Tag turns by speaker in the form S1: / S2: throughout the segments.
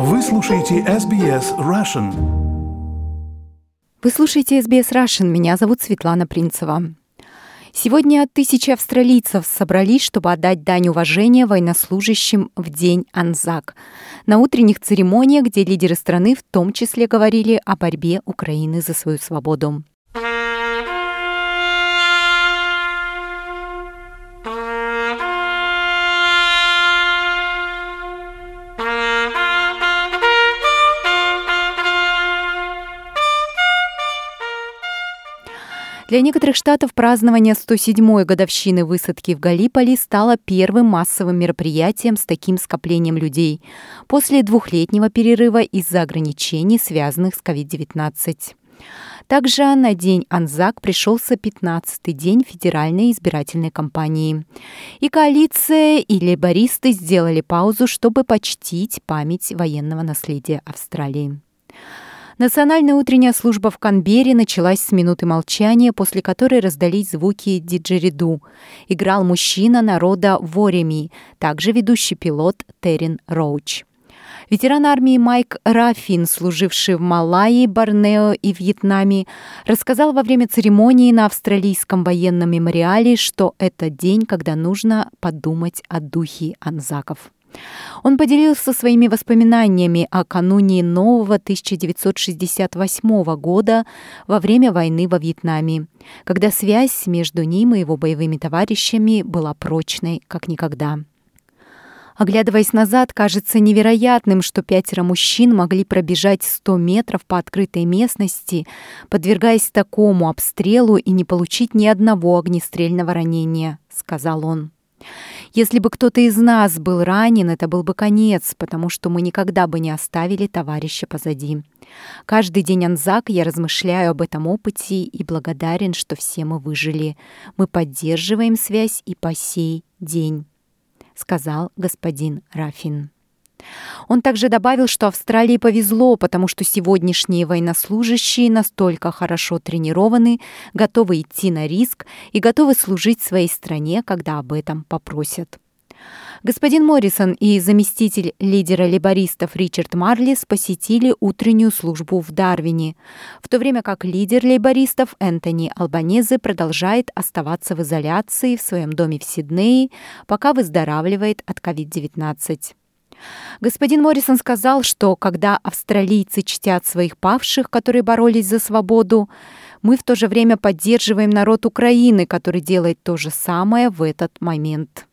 S1: Вы слушаете SBS Russian.
S2: Вы слушаете SBS Russian. Меня зовут Светлана Принцева. Сегодня тысячи австралийцев собрались, чтобы отдать дань уважения военнослужащим в день Анзак. На утренних церемониях, где лидеры страны в том числе говорили о борьбе Украины за свою свободу. Для некоторых штатов празднование 107-й годовщины высадки в Галлиполи стало первым массовым мероприятием с таким скоплением людей после двухлетнего перерыва из-за ограничений, связанных с COVID-19. Также на день Анзак пришелся 15-й день федеральной избирательной кампании. И коалиция, и лейбористы сделали паузу, чтобы почтить память военного наследия Австралии. Национальная утренняя служба в Канберре началась с минуты молчания, после которой раздались звуки диджериду. Играл мужчина народа Вореми, также ведущий пилот Террен Роуч. Ветеран армии Майк Раффин, служивший в Малайи, Борнео и Вьетнаме, рассказал во время церемонии на австралийском военном мемориале, что это день, когда нужно подумать о духе анзаков. Он поделился своими воспоминаниями о кануне нового 1968 года во время войны во Вьетнаме, когда связь между ним и его боевыми товарищами была прочной, как никогда. Оглядываясь назад, кажется невероятным, что 5 мужчин могли пробежать 100 метров по открытой местности, подвергаясь такому обстрелу и не получить ни одного огнестрельного ранения, сказал он. Если бы кто-то из нас был ранен, это был бы конец, потому что мы никогда бы не оставили товарища позади. Каждый день Анзак я размышляю об этом опыте и благодарен, что все мы выжили. Мы поддерживаем связь и по сей день, сказал господин Раффин. Он также добавил, что Австралии повезло, потому что сегодняшние военнослужащие настолько хорошо тренированы, готовы идти на риск и готовы служить своей стране, когда об этом попросят. Господин Моррисон и заместитель лидера лейбористов Ричард Марлис посетили утреннюю службу в Дарвине, в то время как лидер лейбористов Энтони Албанезе продолжает оставаться в изоляции в своем доме в Сиднее, пока выздоравливает от COVID-19. Господин Моррисон сказал, что когда австралийцы чтят своих павших, которые боролись за свободу, мы в то же время поддерживаем народ Украины, который делает то же самое в этот момент.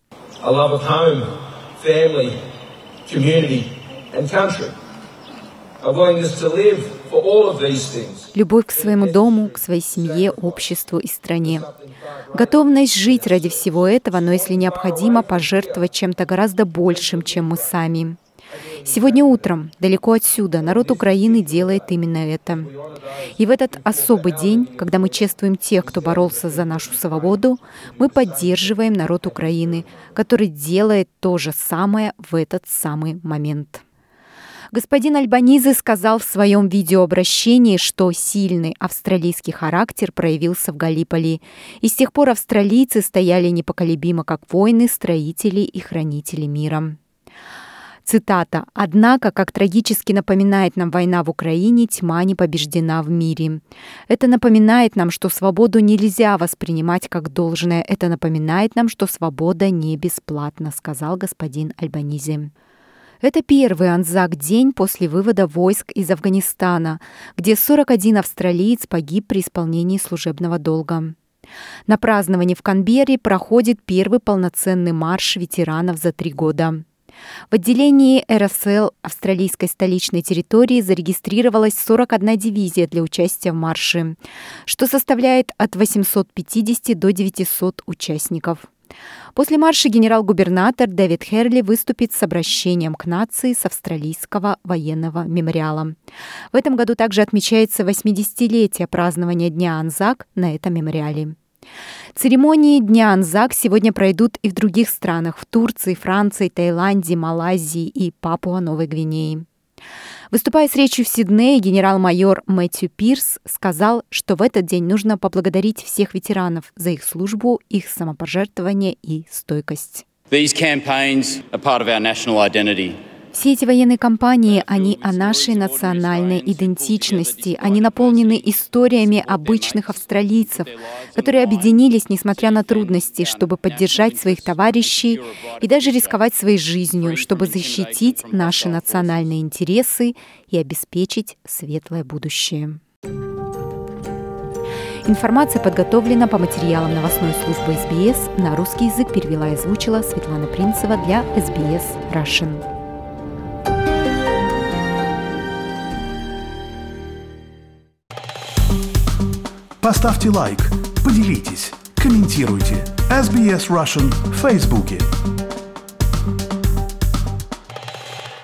S2: Любовь к своему дому, к своей семье, обществу и стране. Готовность жить ради всего этого, но если необходимо, пожертвовать чем-то гораздо большим, чем мы сами. Сегодня утром, далеко отсюда, народ Украины делает именно это. И в этот особый день, когда мы чествуем тех, кто боролся за нашу свободу, мы поддерживаем народ Украины, который делает то же самое в этот самый момент. Господин Альбанизе сказал в своем видеообращении, что сильный австралийский характер проявился в Галлиполи, и с тех пор австралийцы стояли непоколебимо как воины, строители и хранители мира. Цитата. «Однако, как трагически напоминает нам война в Украине, тьма не побеждена в мире. Это напоминает нам, что свободу нельзя воспринимать как должное. Это напоминает нам, что свобода не бесплатна», сказал господин Альбанизе. Это первый Анзак-день после вывода войск из Афганистана, где 41 австралиец погиб при исполнении служебного долга. На праздновании в Канберре проходит первый полноценный марш ветеранов за 3 года. В отделении РСЛ австралийской столичной территории зарегистрировалась 41 дивизия для участия в марше, что составляет от 850 до 900 участников. После марша генерал-губернатор Дэвид Херли выступит с обращением к нации с австралийского военного мемориала. В этом году также отмечается 80-летие празднования Дня Анзак на этом мемориале. Церемонии Дня Анзак сегодня пройдут и в других странах – в Турции, Франции, Таиланде, Малайзии и Папуа-Новой Гвинеи. Выступая с речью в Сиднее, генерал-майор Мэтью Пирс сказал, что в этот день нужно поблагодарить всех ветеранов за их службу, их самопожертвование и стойкость.
S3: These campaigns are part of our national identity.
S2: Все эти военные кампании, они о нашей национальной идентичности. Они наполнены историями обычных австралийцев, которые объединились, несмотря на трудности, чтобы поддержать своих товарищей и даже рисковать своей жизнью, чтобы защитить наши национальные интересы и обеспечить светлое будущее. Информация подготовлена по материалам новостной службы СБС. На русский язык перевела и озвучила Светлана Принцева для SBS Russian.
S1: Поставьте лайк, поделитесь, комментируйте. SBS Russian в Фейсбуке.